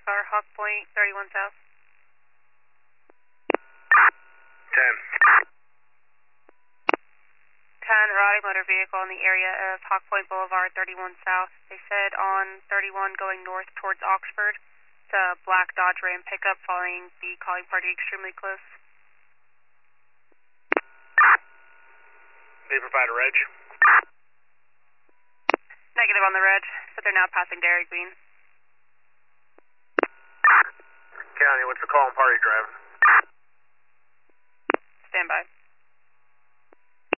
car, Hawk Point, 31 South. 10. 10, erotic motor vehicle in the area of Hawk Point Boulevard, 31 South. They said on 31 going north towards Oxford. It's a black Dodge Ram pickup following the calling party extremely close. They provide a reg? Negative on the reg, but they're now passing Dairy Queen. County, what's the call and party driving? Stand by.